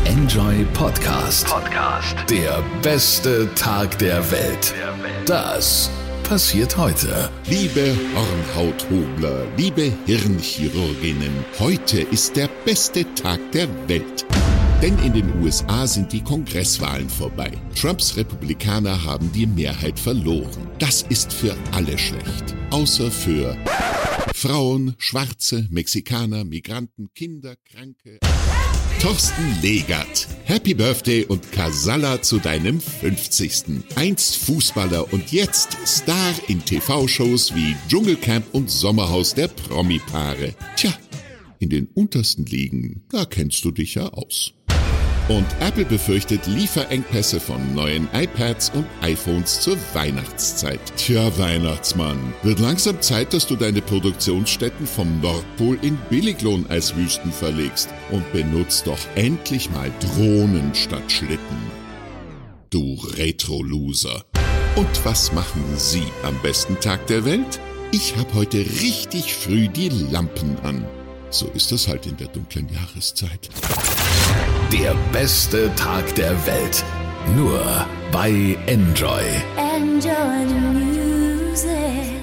Enjoy Podcast. Der beste Tag der Welt. Das passiert heute. Liebe Hornhauthobler, liebe Hirnchirurginnen, heute ist der beste Tag der Welt. Denn in den USA sind die Kongresswahlen vorbei. Trumps Republikaner haben die Mehrheit verloren. Das ist für alle schlecht. Außer für Frauen, Schwarze, Mexikaner, Migranten, Kinder, Kranke. Thorsten Legert, Happy Birthday und Kasala zu deinem 50. Einst Fußballer und jetzt Star in TV-Shows wie Dschungelcamp und Sommerhaus der Promi-Paare. Tja, in den untersten Ligen, da kennst du dich ja aus. Und Apple befürchtet Lieferengpässe von neuen iPads und iPhones zur Weihnachtszeit. Tja, Weihnachtsmann, wird langsam Zeit, dass du deine Produktionsstätten vom Nordpol in Billiglohneiswüsten verlegst und benutzt doch endlich mal Drohnen statt Schlitten. Du Retro-Loser. Und was machen Sie am besten Tag der Welt? Ich hab heute richtig früh die Lampen an. So ist das halt in der dunklen Jahreszeit. Der beste Tag der Welt. Nur bei Enjoy. Enjoy the music.